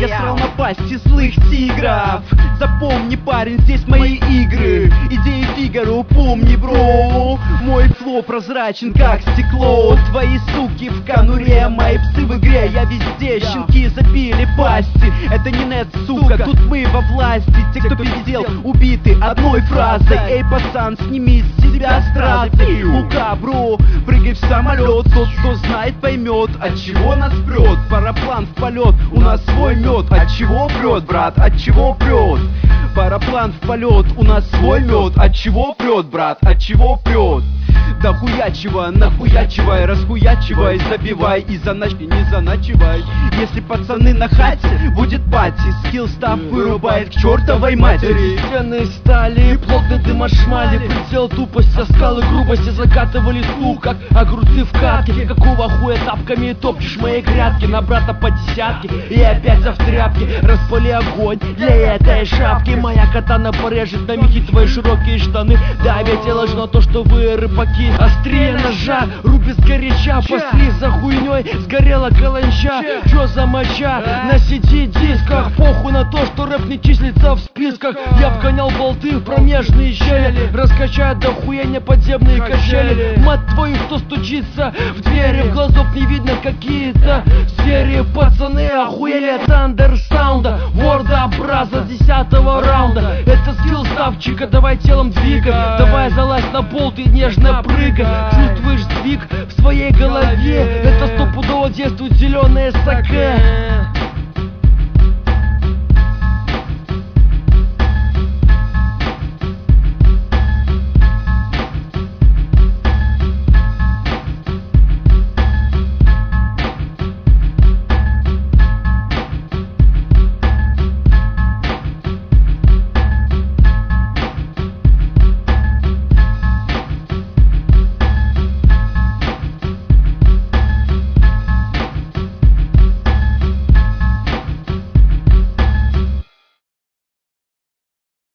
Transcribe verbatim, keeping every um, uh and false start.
Я срал на пасти злых тигров. Запомни, парень, здесь мои игры. Идеи Фигаро, помни, бро. Мой флоу прозрачен, как стекло. Твои суки в конуре, мои псы в игре. Я везде, щенки забили пасти. Это не нет, сука, тут мы во власти. Те, кто победил, убиты одной фразой. Эй, пацан, сними с себя страты. Лука, бро, прыгай в самолет. Тот, кто знает, поймет, от чего нас прет. Параплан в полет, у нас свой мед. От чего прет, брат, от чего прет? Параплан в полет, у нас свой мед. От чего прет, брат, от чего прет? Да хуячивай, нахуячивай, расхуячивай, забивай и заначки не заначивай. Если пацаны на хате, будет пати. Скилл став вырубает к чертовой матери. Стены стали, плотный дым от шмали. Предел тупость, а скалы грубости закатывали стул, как огурцы в катке. Какого хуя тапками топчешь мои грядки? На брата по десятке и опять за в тряпке. Распали огонь для этой шапки. Моя катана порежет на мехи твои широкие штаны. Да, ведь я ложно то, что вы рыбаки. Острее ножа, рубит сгоряча. Пошли за хуйней, сгорела каланча. Чё за моча на си ди-дисках? Похуй на то, что рэп не числится в списках. Я вгонял болты в промежные щели, раскачать до хуяния подземные качели. Мать твою, кто стучится в двери? В глазок не видно какие-то звери. Пацаны охуели от андерсаунда, ворда-образа десятого раунда. Это скилл ставчика, давай телом двигай. Давай залазь на болт и нежно прыгай. Чувствуешь сдвиг в своей голове? Это стопудово действует зеленая саке.